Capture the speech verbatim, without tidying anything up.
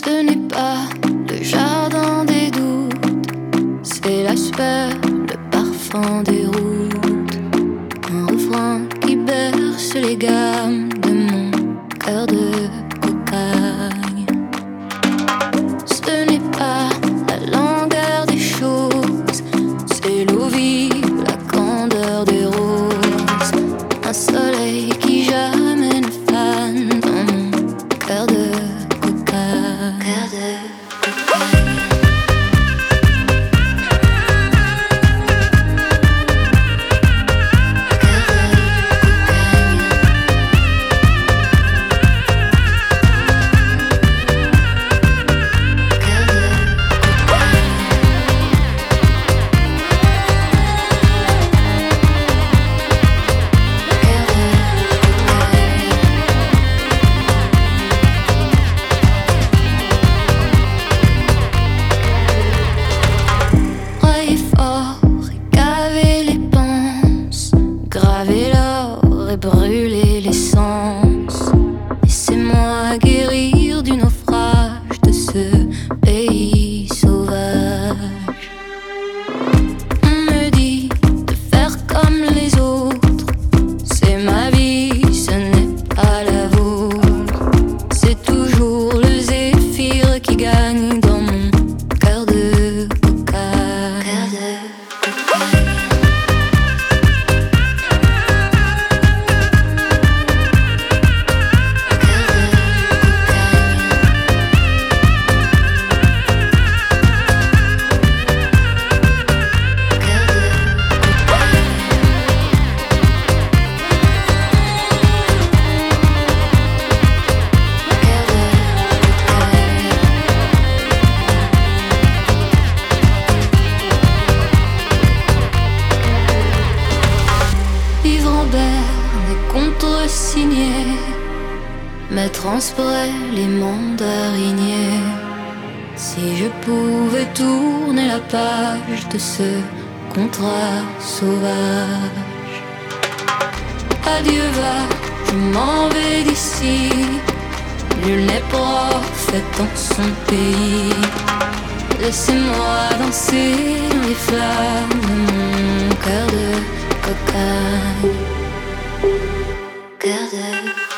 Ce n'est pas le jardin des doutes, c'est l'aspect, le parfum des routes. Un refrain qui berce les gammes de mon cœur de cocagne. Ce n'est pas la langueur des choses, c'est l'eau vive, la candeur des roses. Un soleil qui jamais ne fane dans mon cœur de cocagne. Cœur de cocagne. Graver l'or et brûler l'essence. Laissez-moi guérir du naufrage de ce pays sauvage. On me dit de faire comme les autres, c'est ma vie, ce n'est pas la vôtre. C'est toujours le zéphyr qui gagne dans mon cœur de cocagne. Cœur de cocagne. Contresigner, mettre en spray les mandariniers. Si je pouvais tourner la page de ce contrat sauvage. Adieu va, je m'en vais d'ici. Nul n'est prophète en son pays. Laissez-moi danser dans les flammes de mon cœur de cocagne. Cœur de